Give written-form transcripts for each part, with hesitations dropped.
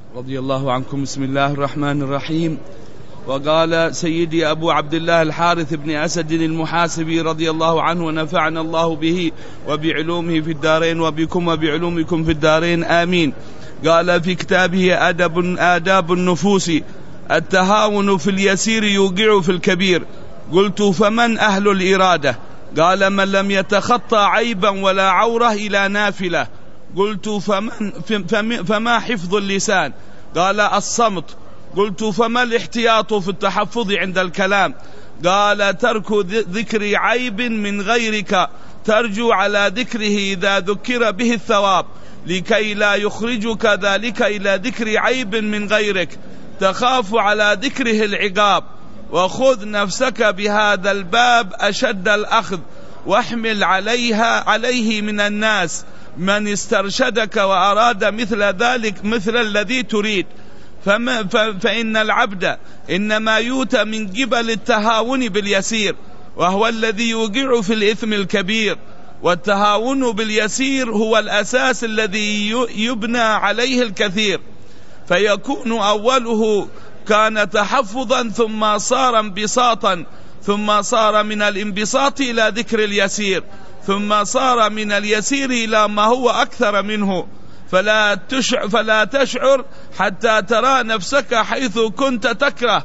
رضي الله عنكم. بسم الله الرحمن الرحيم. وقال سيدي أبو عبد الله الحارث بن أسد المحاسبي رضي الله عنه ونفعنا الله به وبعلومه في الدارين وبكم وبعلومكم في الدارين آمين. قال في كتابه آداب النفوس: التهاون في اليسير يوقع في الكبير. قلت: فمن أهل الإرادة؟ قال: من لم يتخطى عيبا ولا عورة إلى نافلة. قلت: فما حفظ اللسان؟ قال: الصمت. قلت: فما الاحتياط في التحفظ عند الكلام؟ قال: ترك ذكر عيب من غيرك ترجو على ذكره إذا ذكر به الثواب، لكي لا يخرجك ذلك إلى ذكر عيب من غيرك تخاف على ذكره العقاب. وخذ نفسك بهذا الباب أشد الأخذ، واحمل عليه من الناس من استرشدك وأراد مثل ذلك مثل الذي تريد. فإن العبد إنما يؤتى من قبل التهاون باليسير، وهو الذي يوقع في الإثم الكبير. والتهاون باليسير هو الأساس الذي يبنى عليه الكثير، فيكون أوله كان تحفظا ثم صار انبساطا، ثم صار من الانبساط إلى ذكر اليسير، ثم صار من اليسير إلى ما هو أكثر منه. فلا تشعر حتى ترى نفسك حيث كنت تكره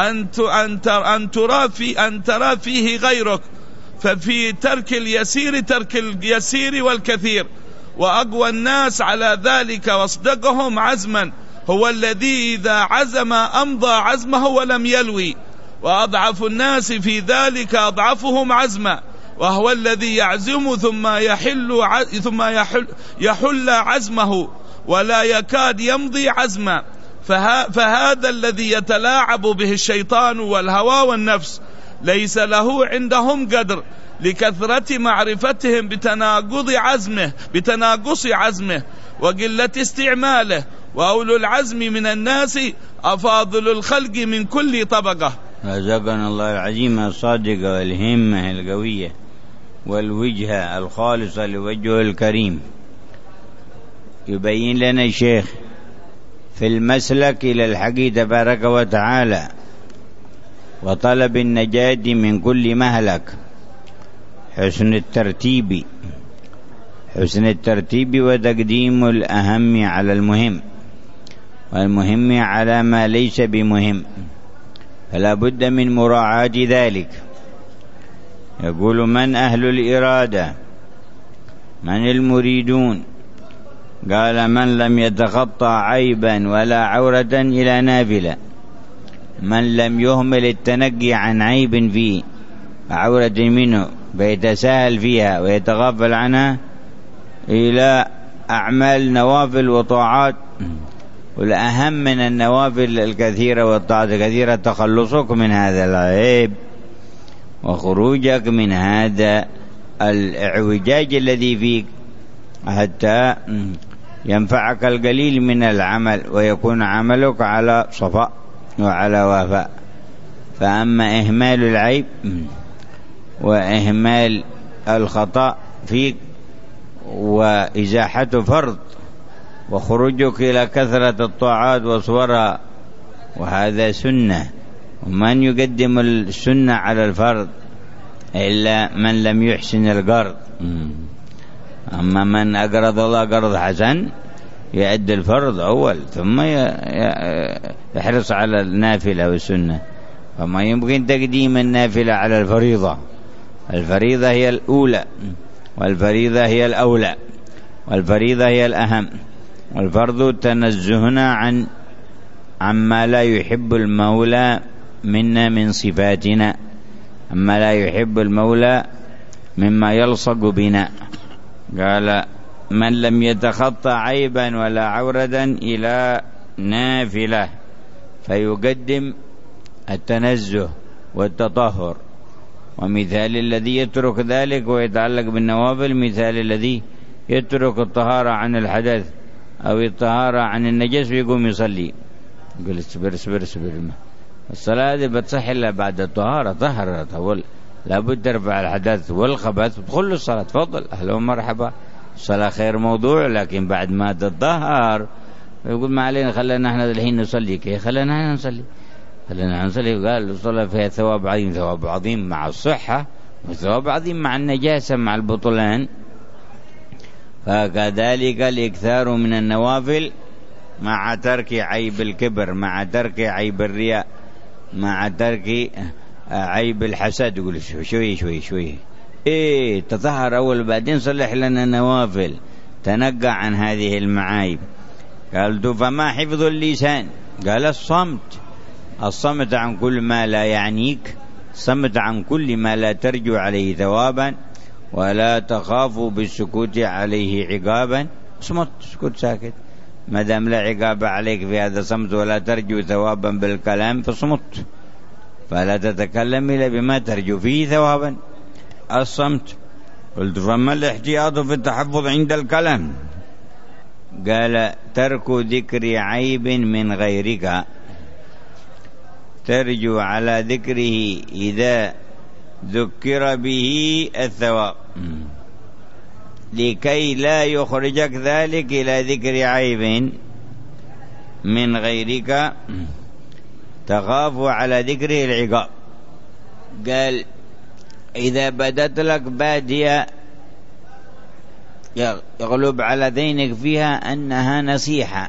أن ترى فيه غيرك. ففي ترك اليسير ترك اليسير والكثير. وأقوى الناس على ذلك واصدقهم عزما هو الذي إذا عزم أمضى عزمه ولم يلوي، وأضعف الناس في ذلك أضعفهم عزما، وهو الذي يعزم ثم يحل عزمه ولا يكاد يمضي عزما. فهذا الذي يتلاعب به الشيطان والهوى والنفس ليس له عندهم قدر، لكثرة معرفتهم بتناقص عزمه وقلة استعماله. وأولو العزم من الناس أفاضل الخلق من كل طبقة. رزقنا الله العظيم الصادق والهمة القوية والوجهة الخالصة لوجهه الكريم. يبين لنا الشيخ في المسلك إلى الحق تبارك وتعالى وطلب النجاة من كل مهلك حسن الترتيب وتقديم الأهم على المهم، والمهم على ما ليس بمهم، فلا بد من مراعاة ذلك. يقول: من أهل الإرادة؟ من المريدون؟ قال: من لم يتخطى عيبا ولا عورة إلى نافلة، من لم يهمل التنقي عن عيب فيه عورة منه فيتساهل فيها ويتغافل عنها إلى أعمال نوافل وطاعات. والأهم من النوافل الكثيرة والطاعات الكثيرة تخلصك من هذا العيب وخروجك من هذا الاعوجاج الذي فيك، حتى ينفعك القليل من العمل ويكون عملك على صفاء وعلى وفاء. فأما إهمال العيب وإهمال الخطأ فيك وإزاحة فرض وخروجك إلى كثرة الطاعات وصورها، وهذا سنة. ومن يقدم السنة على الفرض إلا من لم يحسن القرض. أما من أقرض الله قرض حسن يؤدي الفرض أول ثم يحرص على النافلة والسنة. فما يمكن تقديم النافلة على الفريضة. الفريضة هي الأولى، والفريضة هي الأولى، والفريضة هي الأهم. والفرض تنزهنا عما لا يحب المولى منا من صفاتنا، أما لا يحب المولى مما يلصق بنا. قال: من لم يتخطى عيبا ولا عورة إلى نافلة، فيقدم التنزه والتطهر. ومثال الذي يترك ذلك ويتعلق بالنوافل مثال الذي يترك الطهارة عن الحدث أو الطهارة عن النجس ويقوم يصلي. يقول: اصبر الصلاة دي بتصح إلا بعد الطهارة، طهرت لابد ترفع الحدث والخبث وتدخل الصلاة. تفضل، أهلا ومرحبا، الصلاة خير موضوع، لكن بعد ما تطهر يقول ما علينا، خلينا احنا الحين نصلي. كيف خلينا احنا نصلي؟ خلينا نصلي. قال الصلاة فيها ثواب عظيم، ثواب عظيم مع الصحة وثواب عظيم مع النجاسة مع البطلان. فكذلك الإكثار من النوافل مع ترك عيب الكبر، مع ترك عيب الرياء، مع ترك عيب الحسد. يقول شوي شوي شوي، إيه تطهر أول بعدين صلح لنا نوافل، تنقع عن هذه المعايب. قالت فما حفظ اللسان؟ قال الصمت عن كل ما لا يعنيك، الصمت عن كل ما لا ترجو عليه ثوابا ولا تخاف بالسكوت عليه عقابا. صمت، سكوت ساكت، ما دام لا عقاب عليك في هذا الصمت ولا ترجو ثوابا بالكلام فصمت، فلا تتكلم إلا بما ترجو فيه ثوابا. الصمت. قلت فما الاحتياط في التحفظ عند الكلام؟ قال ترك ذكر عيب من غيرك، ترجو على ذكره إذا ذكر به الثواب، لكي لا يخرجك ذلك إلى ذكر عيب من غيرك تخاف على ذكره العقاب. قال إذا بدت لك بادية يغلب على ذهنك فيها أنها نصيحة،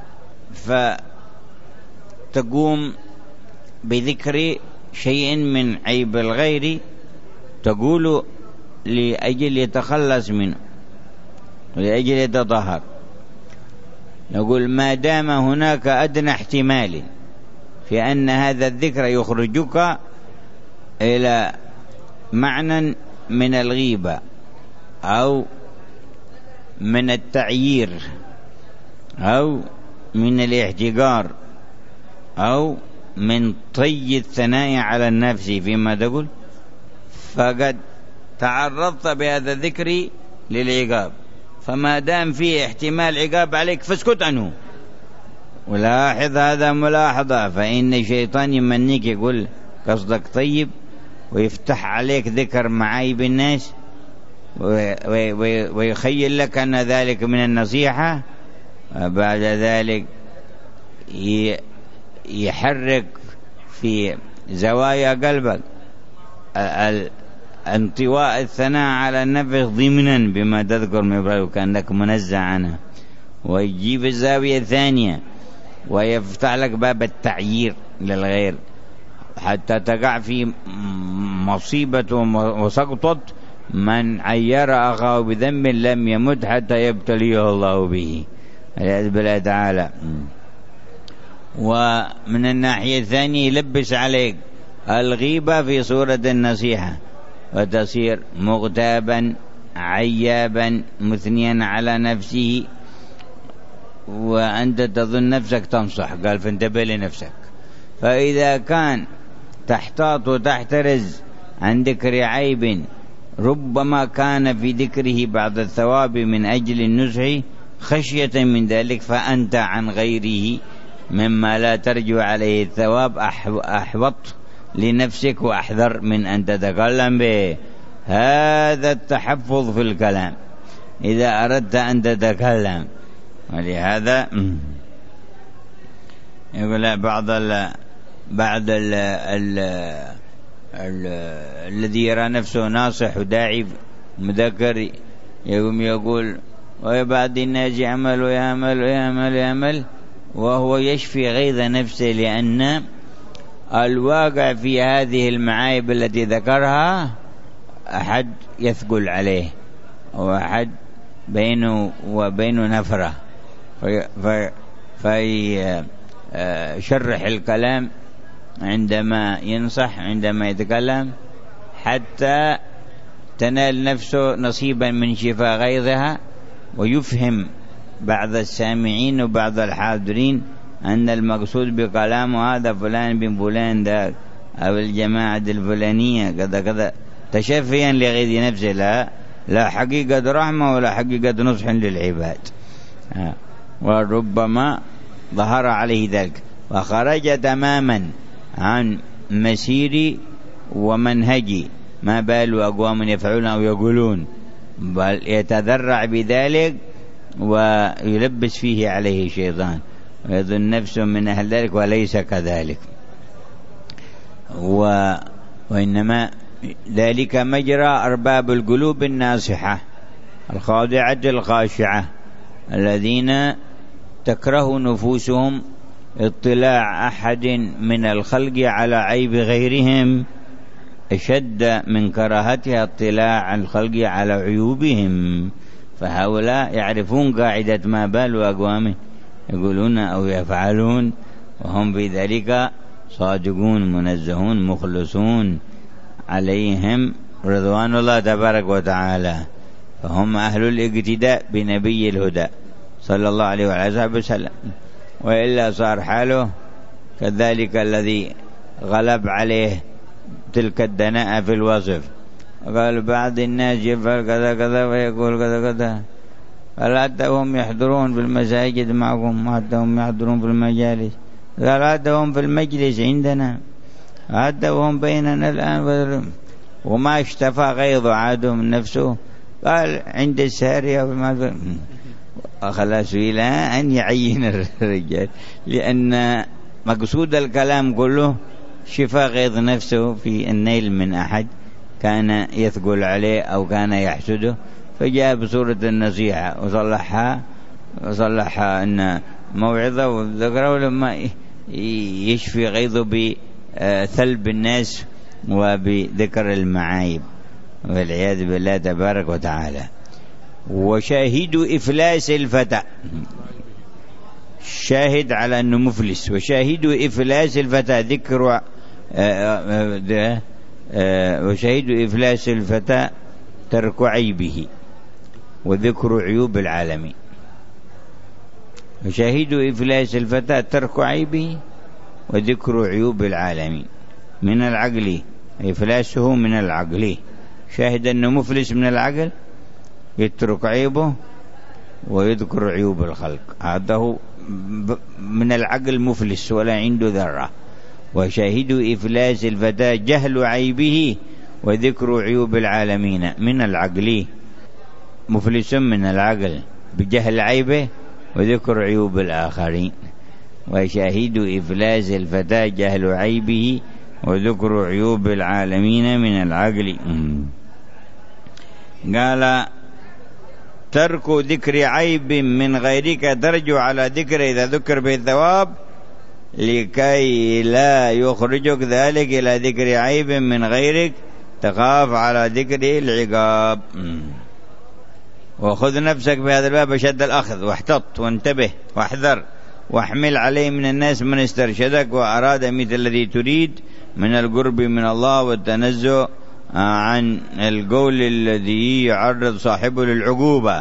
فتقوم بذكر شيء من عيب الغير تقول لأجل يتخلص منه ولأجل يتطهر. نقول ما دام هناك أدنى احتمال في أن هذا الذكر يخرجك إلى معنى من الغيبة أو من التعيير أو من الاحتقار أو من طي الثناء على النفس فيما تقول، فقد تعرضت بهذا الذكر للعقاب. فما دام فيه احتمال عقاب عليك فاسكت عنه. ولاحظ هذا ملاحظة، فإن الشيطان يمنيك يقول قصدك طيب ويفتح عليك ذكر معايب الناس ويخيل لك أن ذلك من النصيحة، بعد ذلك يحرك في زوايا قلبك انطواء الثناء على النفس ضمنا بما تذكر من إبراهيم كأنك منزع عنها، ويجيب الزاوية الثانية ويفتح لك باب التعيير للغير حتى تقع في مصيبة وسقطت من عير أخاه بذنب لم يمت حتى يبتليه الله به والعياذ بالله تعالى. ومن الناحية الثانية يلبس عليك الغيبة في صورة النصيحة وتصير مغتابا عيابا مثنيا على نفسه وأنت تظن نفسك تنصح. قال فانتبه لنفسك. فإذا كان تحتاط وتحترز عن ذكر عيب ربما كان في ذكره بعض الثواب من أجل النزح خشية من ذلك، فأنت عن غيره مما لا ترجو عليه الثواب أحبط لنفسك وأحذر من أن تتكلم به. هذا التحفظ في الكلام إذا أردت أن تتكلم. ولهذا يقول بعض الذي يرى نفسه ناصح وداعي مذكر يقول وبعض الناس يعمل ويعمل ويعمل ويعمل وهو يشفي غيظ نفسه، لأن الواقع في هذه المعايب التي ذكرها أحد يثقل عليه وأحد بينه وبينه نفرة، فيشرح الكلام عندما ينصح عندما يتكلم حتى تنال نفسه نصيبا من شفاء غيظها، ويفهم بعض السامعين وبعض الحاضرين أن المقصود بكلامه هذا فلان بن فلان ذاك أو الجماعة الفلانية كذا كذا تشفيا لغيظ نفسه، لا حقيقة رحمة ولا حقيقة نصح للعباد. وربما ظهر عليه ذلك وخرج تماما عن مسيري ومنهجي، ما بال أقوام يفعلون أو يقولون، بل يتذرع بذلك ويلبس فيه عليه الشيطان ويظن نفسه من أهل ذلك وليس كذلك. وإنما ذلك مجرى أرباب القلوب الناصحة الخاضعة الخاشعة الذين تكره نفوسهم اطلاع أحد من الخلق على عيب غيرهم أشد من كراهتها اطلاع الخلق على عيوبهم. فهؤلاء يعرفون قاعدة ما بال أقوام يقولون أو يفعلون وهم في ذلك صادقون منزهون مخلصون عليهم رضوان الله تبارك وتعالى. فهم أهل الاقتداء بنبي الهدى صلى الله عليه وعلى آله وسلم. وإلا صار حاله كذلك الذي غلب عليه تلك الدناءة في الوصف. قال بعض الناس يفعل كذا كذا ويقول كذا كذا، قال حتى هم يحضرون في المساجد معكم، حتى هم يحضرون في المجالس، قال حتى هم في المجلس عندنا، حتى هم بيننا الآن، وما اشتفى غيظ عاده من نفسه. قال عند السارية خلاص إلى أن يعين الرجال، لأن مقصود الكلام كله شفاء غيظ نفسه في النيل من أحد كان يثقل عليه أو كان يحسده، فجاء بصورة النصيحة وصلحها أن موعظة وذكره لما يشفي غيظه بثلب الناس وبذكر المعايب والعياذ بالله تبارك وتعالى. وشاهد إفلاس الفتى، شاهد على أنه مفلس، وشاهد إفلاس الفتى ذكر وشاهد إفلاس الفتى ترك عيبه وذكر عيوب العالمين. وشاهد إفلاس الفتى ترك عيبه وذكر عيوب العالمين من العقل، إفلاسه من العقل، شاهد أنه مفلس من العقل يترك عيبه ويذكر عيوب الخلق، هذا هو من العقل مفلس ولا عنده ذرة. وشاهد إفلاس الفتى جهل عيبه وذكر عيوب العالمين من العقل، مفلس من العقل بجهل عيبه وذكر عيوب الآخرين. وشاهد إفلاس الفتى جهل عيبه وذكر عيوب العالمين من العقل. قال ترك ذكر عيب من غيرك ترجع على ذكر إذا ذكر به الثواب لكي لا يخرجك ذلك إلى ذكر عيب من غيرك تخاف على ذكره العقاب. وخذ نفسك بهذا الباب شد الأخذ واحتط وانتبه واحذر واحمل عليه من الناس من استرشدك وأراد مثل الذي تريد من القرب من الله والتنزه عن القول الذي يعرض صاحبه للعقوبة.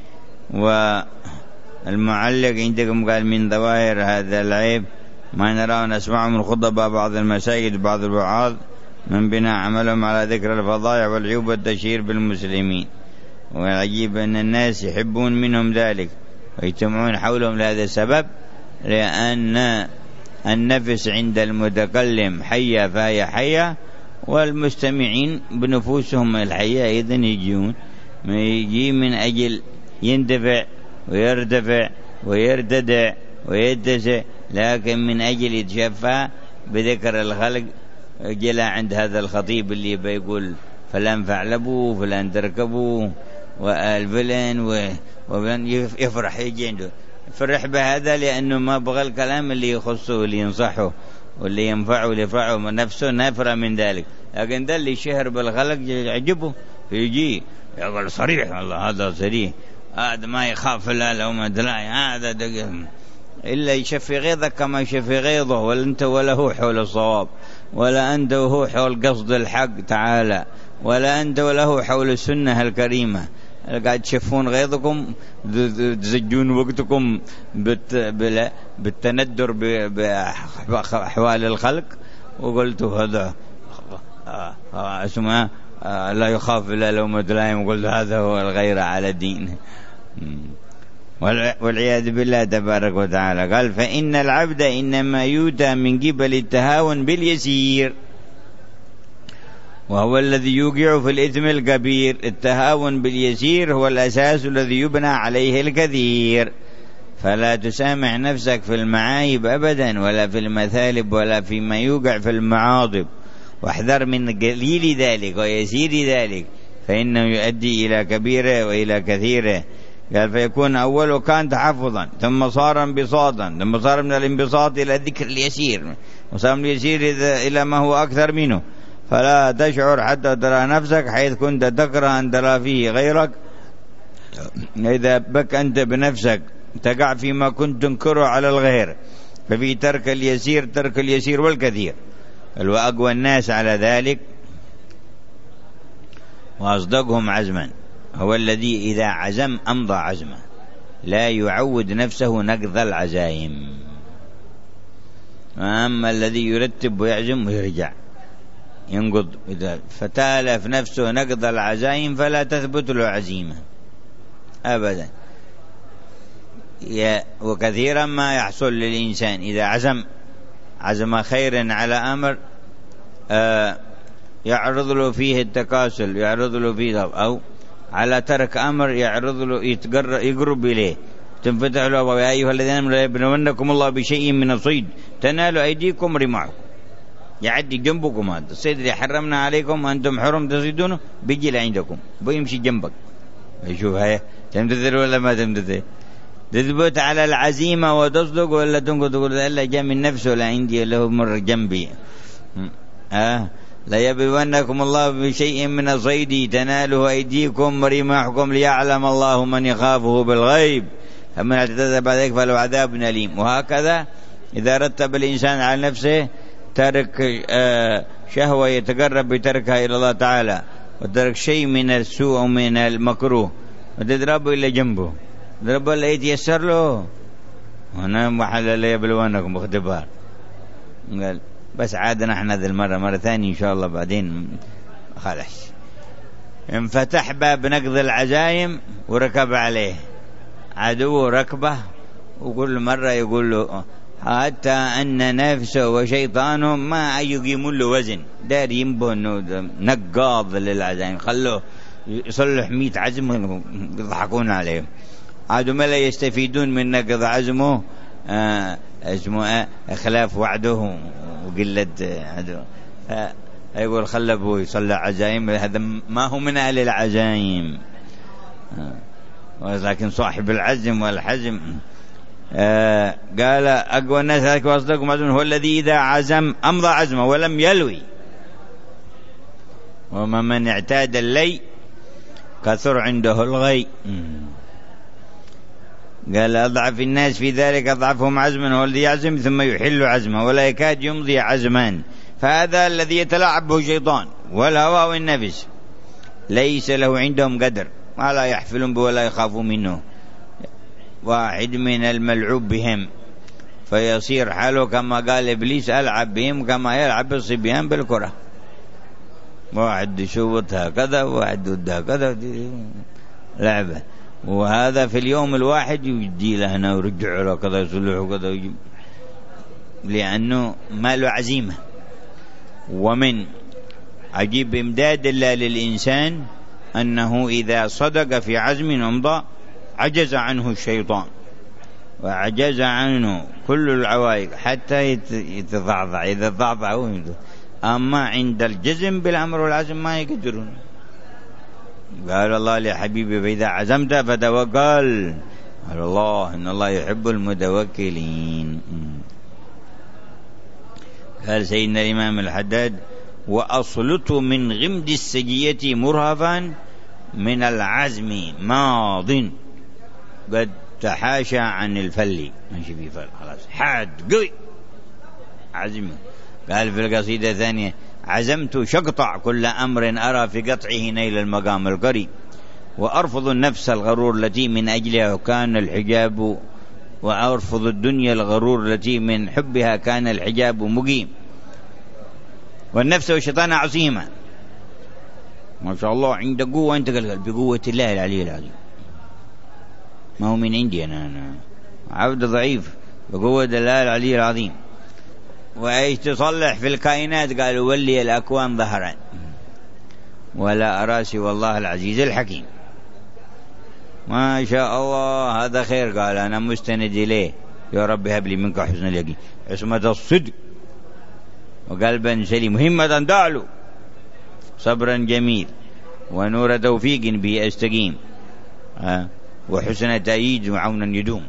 والمعلق عندكم قال من ظواهر هذا العيب ما نراه ونسمعه من خطباء بعض المساجد وبعض الوعاظ من بناء عملهم على ذكر الفضائع والعيوب والتشهير بالمسلمين. والعجيب أن الناس يحبون منهم ذلك ويجتمعون حولهم لهذا السبب، لأن النفس عند المتكلم حية فهي حية، والمستمعين بنفوسهم الحية أيضا يجيون، يجي من أجل يندفع ويرتفع ويرتدع ويتسع، لكن من أجل يتشفى بذكر الخلق. جاء عند هذا الخطيب اللي بيقول فلان فعلبوا فلان تركبوا والفلان وفلان يفرح، يجي عنده فرح بهذا لأنه ما بغى الكلام اللي يخصه واللي ينصحه واللي ينفعه واللي يفرحه من نفسه نافرة من ذلك. لكن ده اللي شهر بالخلق يعجبه يجي يقول صريح، والله هذا صريح، هذا ما يخاف لا لو ما دلاي، هذا إلا يشفي غيظك كما يشفي غيظه، ولا أنت ولا هو حول الصواب، ولا أنت وهو حول قصد الحق تعالى، ولا أنت ولا هو حول السنة الكريمة. قاعد تشفون غيظكم تزجون وقتكم بالتندر بأحوال الخلق، وقلتوا هذا اسمه لا يخاف إلا لومة لائم، وقلت هذا هو الغير على الدين والعياذ بالله تبارك وتعالى. قال فإن العبد إنما يؤتى من قبل التهاون باليسير وهو الذي يوقع في الإثم الكبير. التهاون باليسير هو الأساس الذي يبنى عليه الكثير. فلا تسامح نفسك في المعايب أبدا، ولا في المثالب، ولا فيما يوقع في المعاضب، واحذر من قليل ذلك ويسير ذلك، فإنه يؤدي إلى كبيره وإلى كثيره. قال فيكون أوله كان تحفظا، ثم صار انبساطا، ثم صار من الانبساط إلى الذكر اليسير، وصار من اليسير إلى ما هو أكثر منه. فلا تشعر حتى ترى نفسك حيث كنت تكره أن ترى فيه غيرك. إذا بك أنت بنفسك تقع فيما كنت تنكره على الغير، ففي ترك اليسير والكثير. وأقوى الناس على ذلك وأصدقهم عزما هو الذي إذا عزم أمضى عزمه، لا يعود نفسه نقض العزائم. أما الذي يرتب ويعزم ويرجع ينقض، إذا فتالف نفسه نقض العزائم فلا تثبت له عزيمة أبدا. وكثيرا ما يحصل للإنسان إذا عزم خير على أمر يعرض له فيه التكاسل، يعرض له فيه، أو على ترك أمر يعرض له يقرب إليه، تنفتح له يا أيها الذين آمنوا لا يبلونكم الله بشيء من الصيد تنال أيديكم رماحكم. يعدي جنبكم هذا الصيد اللي حرمنا عليكم أنتم حرم تصيدونه، بيجي لعندكم بيمشي جنبك. يشوف هاي تمتثل ولا ما تمتثل، تثبت على العزيمة وتصدق ولا تنقض، تقول إلا جاء من نفسه ولا عندي له مر جنبي. لا يبلونكم الله بشيء من الصيد تناله أيديكم ورماحكم ليعلم الله من يخافه بالغيب فمن اعتدى بعد ذلك فله عذاب أليم. وهكذا إذا رتب الإنسان على نفسه ترك شهوة يتقرب بتركها إلى الله تعالى، وترك شيء من السوء أو من المكروه، وتضربه إلى جنبه، تضربه إلا يتيسر له، هنا محل لا يبلونكم باختبار. قال بس عادنا احنا ذي مرة ثانية إن شاء الله بعدين خلاص. انفتح باب نقض العزايم وركب عليه عدو ركبه، وكل مرة يقول له حتى أن نفسه وشيطانه ما يقيمون له وزن، دار ينبه أنه نقاض للعزايم، خلوه يصلح 100 عزم يضحكون عليه. عادوا ما لا يستفيدون من نقض عزمه اسمه خلاف وعده وقلة عدو. يقول خلى أبوه يصلح عزايم، هذا ما هو من أهل العزايم، ولكن صاحب العزم والحزم. قال أقوى الناس ذلك وأصدقهم عزم هو الذي إذا عزم أمضى عزمه ولم يلوي. وما من اعتاد اللي كثر عنده الغي. قال أضعف الناس في ذلك أضعفهم عزما هو الذي يعزم ثم يحل عزمه ولا يكاد يمضي عزمان، فهذا الذي يتلاعب به الشيطان والهوى والنفس، ليس له عندهم قدر ولا يحفلون به ولا يخافون منه. واحد من الملعوب بهم فيصير حاله كما قال إبليس ألعب بهم كما يلعب الصبيان بالكرة، واحد يشوتها كذا وواحد ضدها كذا لعبة، وهذا في اليوم الواحد يجي له هنا ويرجع له كذا يصلحه كذا، لأنه ما له عزيمة. ومن عجيب إمداد الله للإنسان أنه إذا صدق في عزم أمضى عجز عنه الشيطان وعجز عنه كل العوائق حتى يتضعضع، إذا ضعضع. أما عند الجزم بالأمر والعزم ما يقدرون. قال الله لحبيبي فإذا عزمت فتوكل على الله إن الله يحب المتوكلين. قال سيدنا الإمام الحداد وأصلته من غمد السجية مرهفا من العزم ماض قد تحاشى عن الفل، ماشي في فل خلاص حاد قوي عزم. قال في القصيدة الثانية عزمت شقطع كل أمر أرى في قطعه نيل المقام القريب، وأرفض النفس الغرور التي من أجلها كان الحجاب، وأرفض الدنيا الغرور التي من حبها كان الحجاب مقيم، والنفس والشيطان عصيمة. ما شاء الله عنده قوة، أنت قال بقوة الله العلي العظيم، ما هو من عندي أنا عبد ضعيف، بقوة الله العلي العظيم. وإيش تصلح في الكائنات؟ قالوا ولي الأكوان ظهرا، ولا أرى سوى الله العزيز الحكيم. ما شاء الله هذا خير. قال أنا مستند إليه يا رب هب لي منك حسن اليقين، عصمة الصدق وقلبا سليم، همة تعلو، صبرا جميل، ونور توفيق به أستقيم، وحسن تأييد وعونا يدوم،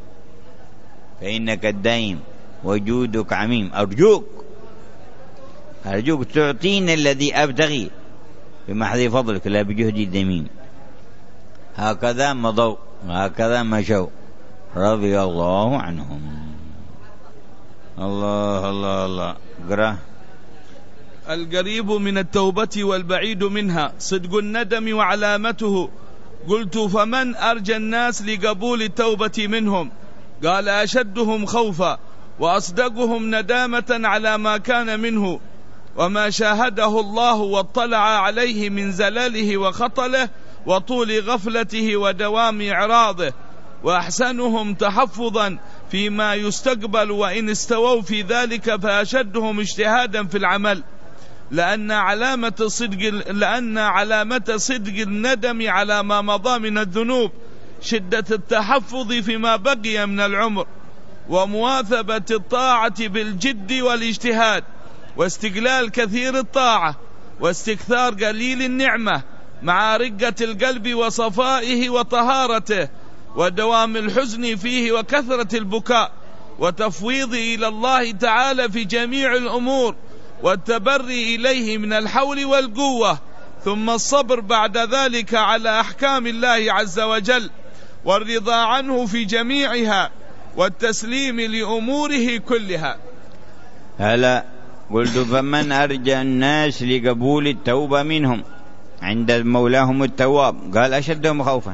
فإنك الدائم وجودك عميم. أرجوك تعطيني الذي أبتغي بمحض فضلك لا بجهدي الدميم. هكذا مضوا، هكذا مشوا رضي الله عنهم. الله الله الله. قرأ. القريب من التوبة والبعيد منها صدق الندم وعلامته. قلت فمن أرجى الناس لقبول التوبة منهم؟ قال أشدهم خوفا وأصدقهم ندامة على ما كان منه وما شاهده الله واطلع عليه من زلاله وخطله وطول غفلته ودوام إعراضه، وأحسنهم تحفظا فيما يستقبل، وإن استووا في ذلك فأشدهم اجتهادا في العمل، لأن علامة صدق الندم على ما مضى من الذنوب شدة التحفظ فيما بقي من العمر، ومواثبة الطاعة بالجد والاجتهاد، واستقلال كثير الطاعة، واستكثار قليل النعمة، مع رقة القلب وصفائه وطهارته، ودوام الحزن فيه وكثرة البكاء، وتفويض إلى الله تعالى في جميع الأمور، والتبري إليه من الحول والقوة، ثم الصبر بعد ذلك على أحكام الله عز وجل، والرضا عنه في جميعها، والتسليم لأموره كلها. هلا قلت فمن أرجى الناس لقبول التوبة منهم عند مولاهم التواب؟ قال أشدهم خوفا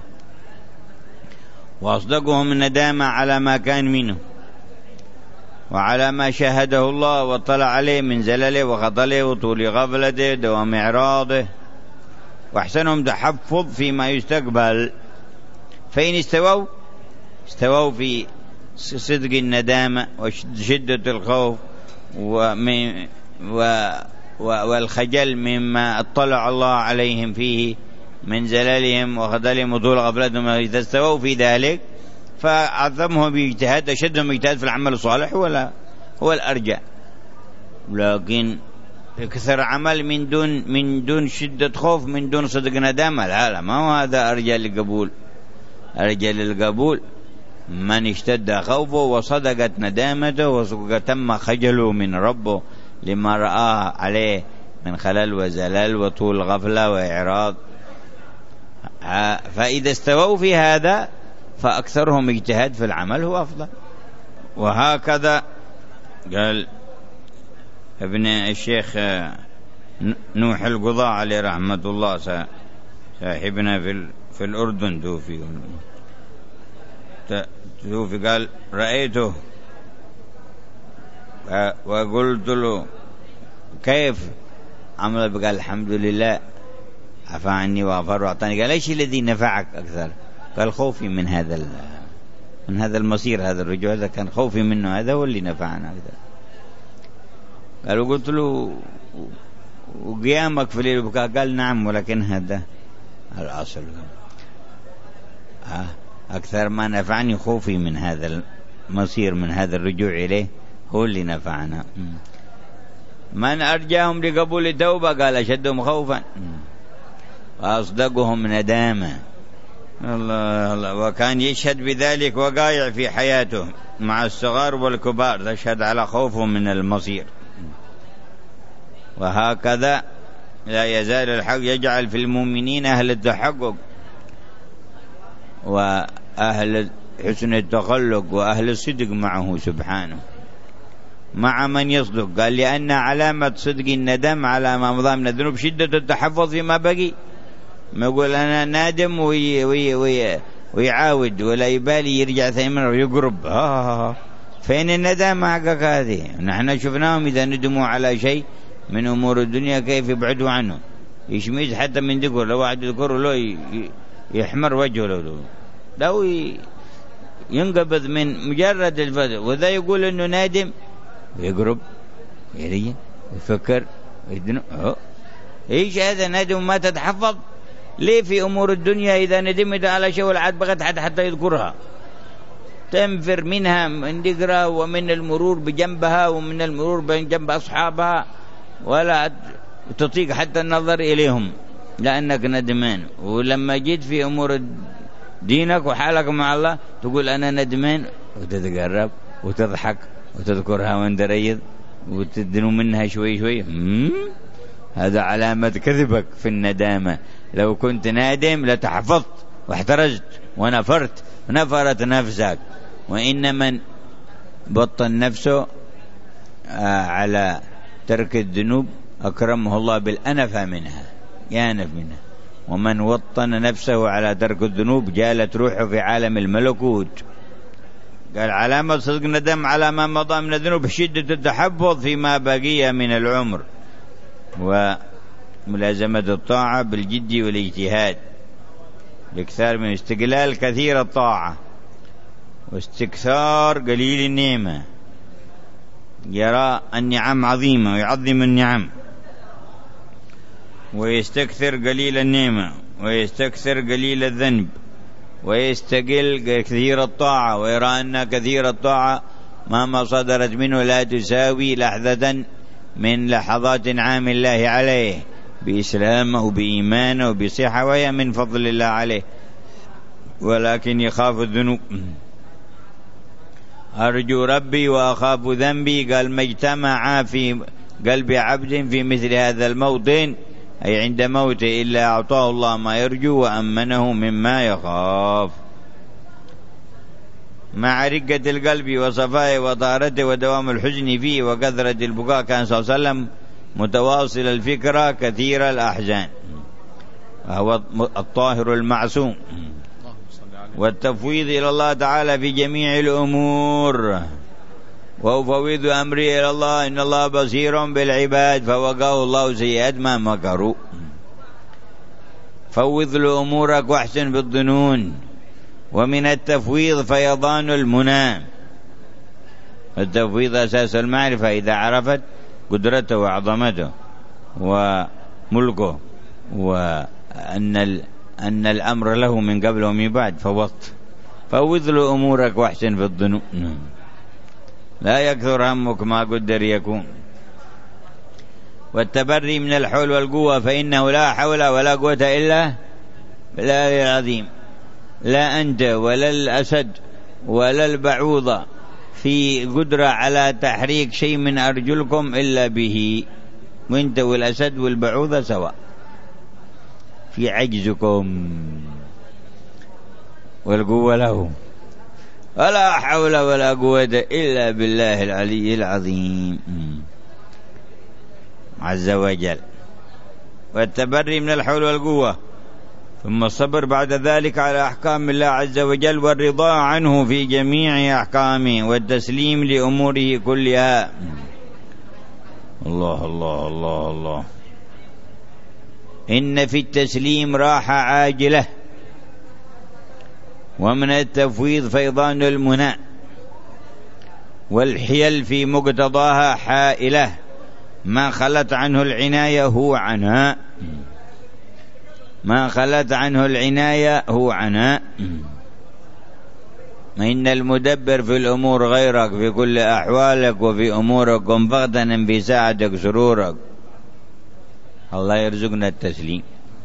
وأصدقهم الندامة على ما كان منه وعلى ما شاهده الله واطلع عليه من زلله وخطله وطول غفلته دوام إعراضه، وأحسنهم تحفظ فيما يستقبل، فإن استووا في صدق الندامة وشدة الخوف والخجل مما اطلع الله عليهم فيه من زلالهم وخذلهم وطول غفلتهم، إذا استووا في ذلك فعظمهم باجتهاد، أشدهم اجتهاد في العمل الصالح هو الأرجع. لكن كثر عمل من دون شدة خوف، من دون صدق ندامة، لا ما هو هذا أرجى للقبول. أرجى للقبول من اشتد خوفه وصدقت ندامته وتم خجله من ربه لما رآه عليه من خلل وزلال وطول غفلة وإعراض. فإذا استووا في هذا فأكثرهم اجتهاد في العمل هو أفضل. وهكذا قال ابن الشيخ نوح القضاء عليه رحمة الله، صاحبنا في الأردن توفي، قال رأيته وقلت له كيف عمل؟ قال الحمد لله عفى عني وغفر وأعطاني. قال ايش الذي نفعك أكثر؟ قال خوفي من هذا المصير، هذا الرجوع، هذا كان خوفي منه، هذا هو اللي نفعنا أكثر. قال وقلت له وقيامك في الليل بكاء؟ قال نعم، ولكن هذا الأصل. أكثر ما نفعني خوفي من هذا المصير، من هذا الرجوع إليه، هو اللي نفعنا. من أرجاهم لقبول التوبة؟ قال أشدهم خوفا وأصدقهم ندامة. الله الله. وكان يشهد بذلك وقايع في حياته مع الصغار والكبار، تشهد على خوفه من المصير. وهكذا لا يزال الحق يجعل في المؤمنين أهل التحقق وأهل حسن التخلق وأهل الصدق معه سبحانه، مع من يصدق. قال لأن علامة صدق الندم على ما مضى من الذنوب شدة التحفظ فيما بقي. ما يقول أنا نادم ويعاود ولا يبالي يرجع ثاني ويقرب. فين الندم حقك هذه؟ نحن شفناهم إذا ندموا على شيء من أمور الدنيا كيف يبعدوا عنه، يشميز حتى من ذكر. لو واحد يذكره له يحمر وجهه لو ينقبض من مجرد الفتح. وذا يقول إنه نادم ويقرب ويرجع ويفكر ويدنو. إيش هذا ندم ما تتحفظ؟ ليه في أمور الدنيا إذا ندمت على شيء والعاد بغت حتى يذكرها تنفر منها من ذكرها ومن المرور بجنبها ومن المرور بجنب أصحابها ولا تطيق حتى النظر إليهم لأنك ندمان. ولما جيت في أمور دينك وحالك مع الله تقول أنا ندمان وتتقرب وتضحك وتذكرها وانت ريض وتدنو منها شوي شوي. هذا علامة كذبك في الندامة. لو كنت نادم لتحفظت واحترجت ونفرت نفسك. وإن من بطن نفسه على ترك الذنوب أكرمه الله بالأنف منها يانف منها. ومن وطن نفسه على ترك الذنوب جالت روحه في عالم الملكوت. قال علامة صدق ندم على ما مضى من الذنوب شدة التحفظ فيما بقي من العمر وملازمة الطاعة بالجد والاجتهاد، الاكثار من استقلال كثير الطاعة واستكثار قليل النعمة. يرى النعم عظيمة ويعظم النعم ويستكثر قليل النعمة ويستكثر قليل الذنب ويستقل كثير الطاعة ويرى أن كثير الطاعة مهما صدرت منه لا تساوي لحظة من لحظات نعم الله عليه بإسلامه وبإيمانه وبصحة وهي من فضل الله عليه، ولكن يخاف الذنوب. أرجو ربي وأخاف ذنبي. قال ما اجتمع في قلب عبد في مثل هذا الموطن أي عند موته إلا أعطاه الله ما يرجو وأمنه مما يخاف. مع رقة القلب وصفائه وطهارته ودوام الحزن فيه وكثرة البكاء كان صلى الله عليه وسلم متواصل الفكرة كثير الأحزان وهو الطاهر المعصوم والتفويض إلى الله تعالى في جميع الأمور. وأفوض أمري إلى الله إن الله بصير بالعباد فوقاه الله سيئات ما مكروا. فوض لأمورك واحسن بالظنون. ومن التفويض فيضان المنى. التفويض أساس المعرفة إذا عرفت قدرته وعظمته وملكه وأن الأمر له من قبل ومن بعد فوض لأمورك واحسن بالظنون. لا يكثر همك ما قدر يكون. والتبري من الحول والقوة فإنه لا حول ولا قوة إلا بالله العظيم. لا أنت ولا الأسد ولا البعوضة في قدرة على تحريك شيء من أرجلكم إلا به. وانت والأسد والبعوضة سواء في عجزكم والقوة له. ولا حول ولا قوة إلا بالله العلي العظيم عز وجل. والتبري من الحول والقوة ثم الصبر بعد ذلك على أحكام الله عز وجل والرضا عنه في جميع أحكامه والتسليم لأموره كلها. الله الله الله الله. إن في التسليم راحة عاجلة ومن التفويض فيضان المنى والحيل في مقتضاها حائلة ما خلت عنه العناية هو عنها. ما خلت عنه العناية هو عنها. إن المدبر في الأمور غيرك في كل أحوالك وفي أمورك فاغتنم في ساعتك سرورك. الله يرزقنا التسليم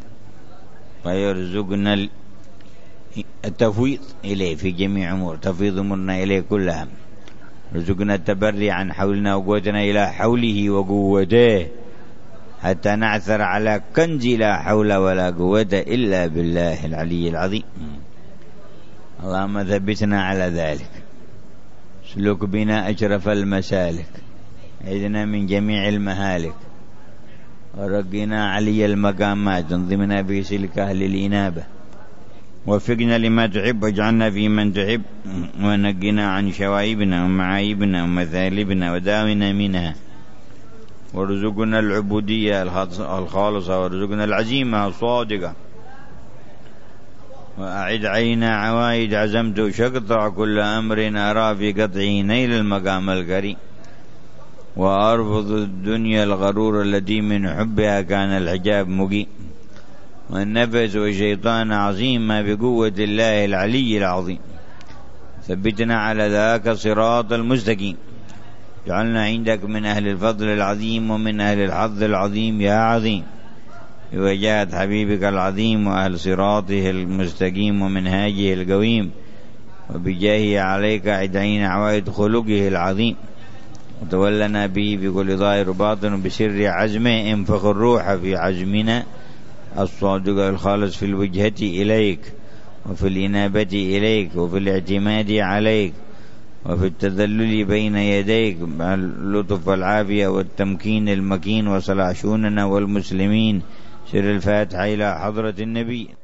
ويرزقنا التفويض إليه في جميع أمور تفويض أمورنا إليه كلها. رزقنا التبري عن حولنا وقوتنا إلى حوله وقوته حتى نعثر على كنز لا حول ولا قوة إلا بالله العلي العظيم. اللهم ثبتنا على ذلك. سلك بنا أشرف المسالك عيدنا من جميع المهالك ورقنا علي المقامات انضمنا في سلك أهل الإنابة وفقنا لما تحب واجعلنا في من تحب ونقنا عن شوائبنا ومعايبنا ومثالبنا وداونا منها وارزقنا العبودية الخالصة وارزقنا العزيمة الصادقة وأعد علينا عوائد عزمت شقطع كل أمر أرى في قطعه نيل المقام الكريم وأرفض الدنيا الغرور التي من حبها كان الحجاب مقيم. والنفس والشيطان عظيم ما بقوة الله العلي العظيم. ثبتنا على ذاك صراط المستقيم. جعلنا عندك من أهل الفضل العظيم ومن أهل الحظ العظيم يا عظيم، بوجاهة حبيبك العظيم وأهل صراطه المستقيم ومنهاجه القويم، وبجاهه عليك ادعين عوائد خلقه العظيم، وتولنا به بكل ظاهر وباطن، وبسر عزمه انفخ الروح في عزمنا الصادق الخالص في الوجهة إليك، وفي الإنابة إليك، وفي الاعتماد عليك، وفي التذلل بين يديك مع اللطف والعافية والتمكين المكين، وصلاح شؤوننا والمسلمين. سر الفاتحة إلى حضرة النبي.